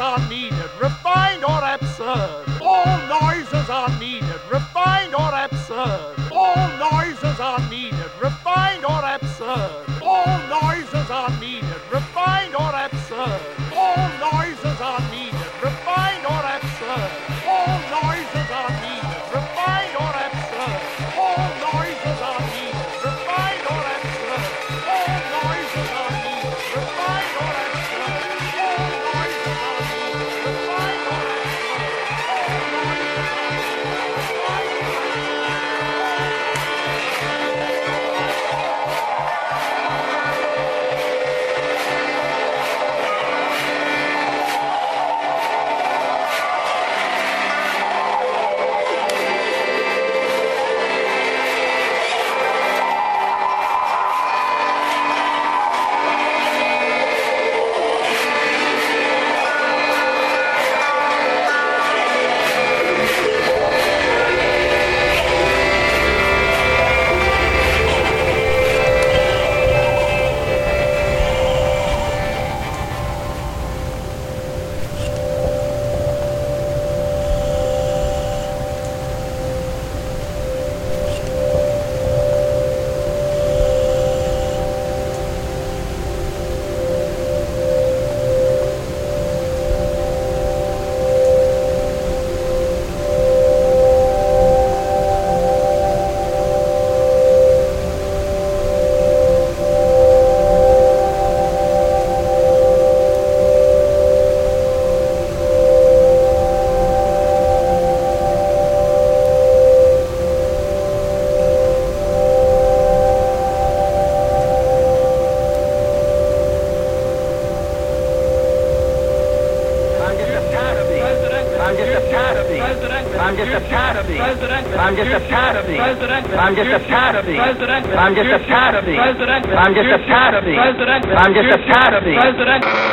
are needed, refined or absurd. All noises are needed, refined or absurd. All noises are needed, refined or absurd. All noises are needed, refined or absurd. All noises are needed, refined or absurd. All noises are needed, refined or absurd. All noises are needed, refined or absurd. All noises are needed, refined or absurd. All noises are needed, refined or absurd. All noises are needed, refined or I'm just a part of it. I'm just a part of it. I'm just a part of it. I'm just a part of it. I'm just a part of it. I'm just a part of it. I'm just a part of it.